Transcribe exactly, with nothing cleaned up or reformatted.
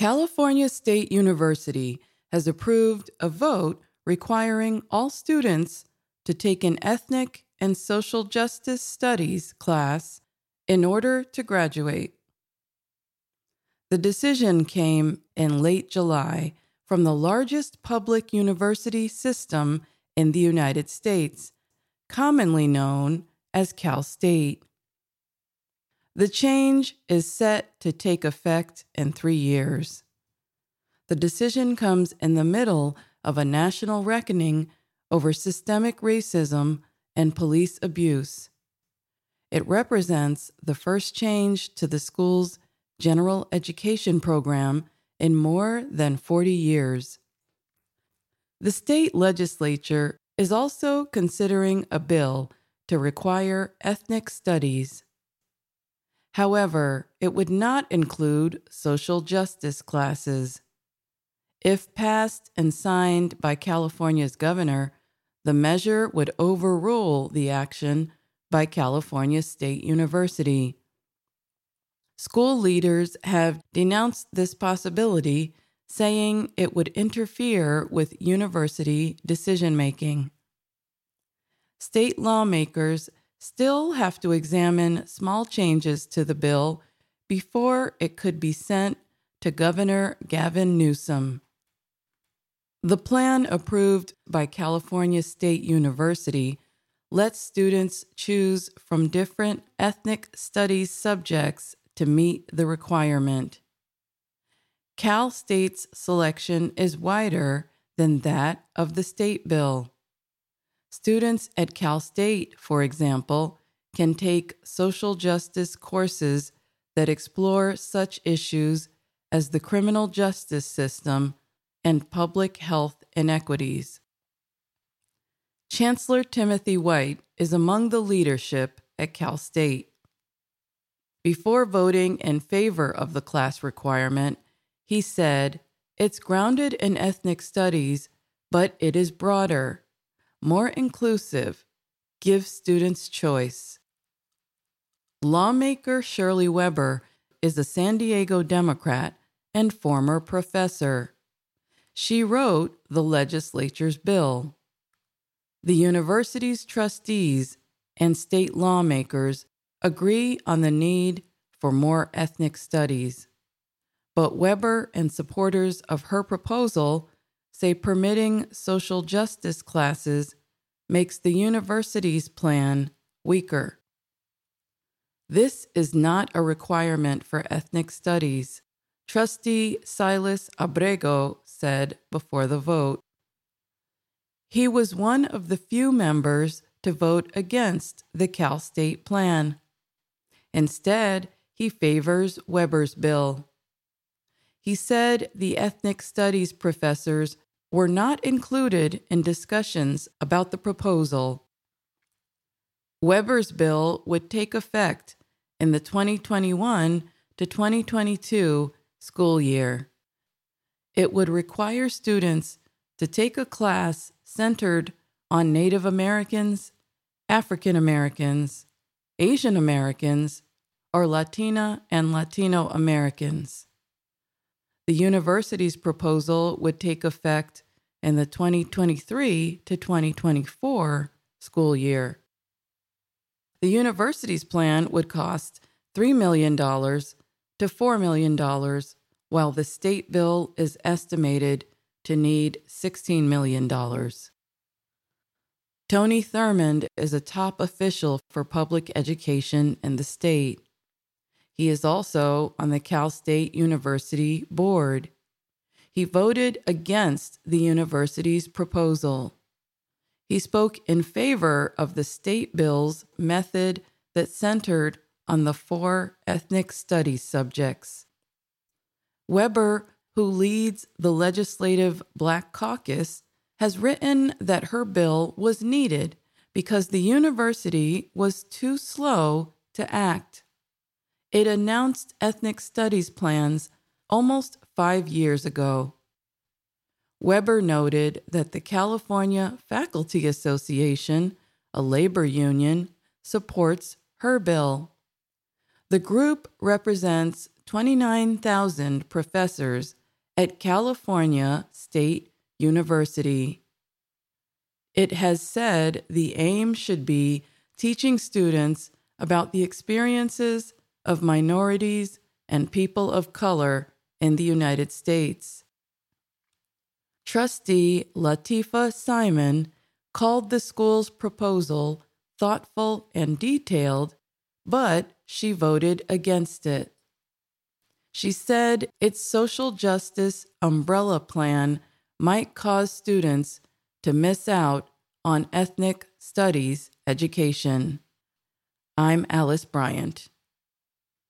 California State University has approved a vote requiring all students to take an ethnic and social justice studies class in order to graduate. The decision came in late July from the largest public university system in the United States, commonly known as Cal State. The change is set to take effect in three years. The decision comes in the middle of a national reckoning over systemic racism and police abuse. It represents the first change to the school's general education program in more than forty years. The state legislature is also considering a bill to require ethnic studies. However, it would not include social justice classes. If passed and signed by California's governor, the measure would overrule the action by California State University. School leaders have denounced this possibility, saying it would interfere with university decision-making. State lawmakers still have to examine small changes to the bill before it could be sent to Governor Gavin Newsom. The plan approved by California State University lets students choose from different ethnic studies subjects to meet the requirement. Cal State's selection is wider than that of the state bill. Students at Cal State, for example, can take social justice courses that explore such issues as the criminal justice system and public health inequities. Chancellor Timothy White is among the leadership at Cal State. Before voting in favor of the class requirement, he said, "It's grounded in ethnic studies, but it is broader, more inclusive, gives students choice." Lawmaker Shirley Weber is a San Diego Democrat and former professor. She wrote the legislature's bill. The university's trustees and state lawmakers agree on the need for more ethnic studies. But Weber and supporters of her proposal say permitting social justice classes makes the university's plan weaker. This is not a requirement for ethnic studies, Trustee Silas Abrego said before the vote. He was one of the few members to vote against the Cal State plan. Instead, he favors Weber's bill. He said the ethnic studies professors were not included in discussions about the proposal. Weber's bill would take effect in the twenty twenty-one to twenty twenty-two school year. It would require students to take a class centered on Native Americans, African Americans, Asian Americans, or Latina and Latino Americans. The university's proposal would take effect in the twenty twenty-three to twenty twenty-four school year. The university's plan would cost three million dollars to four million dollars, while the state bill is estimated to need sixteen million dollars. Tony Thurmond is a top official for public education in the state. He is also on the Cal State University board. He voted against the university's proposal. He spoke in favor of the state bill's method that centered on the four ethnic studies subjects. Weber, who leads the legislative Black Caucus, has written that her bill was needed because the university was too slow to act. It announced ethnic studies plans almost five years ago. Weber noted that the California Faculty Association, a labor union, supports her bill. The group represents twenty-nine thousand professors at California State University. It has said the aim should be teaching students about the experiences of minorities and people of color in the United States. Trustee Latifa Simon called the school's proposal thoughtful and detailed, but she voted against it. She said its social justice umbrella plan might cause students to miss out on ethnic studies education. I'm Alice Bryant.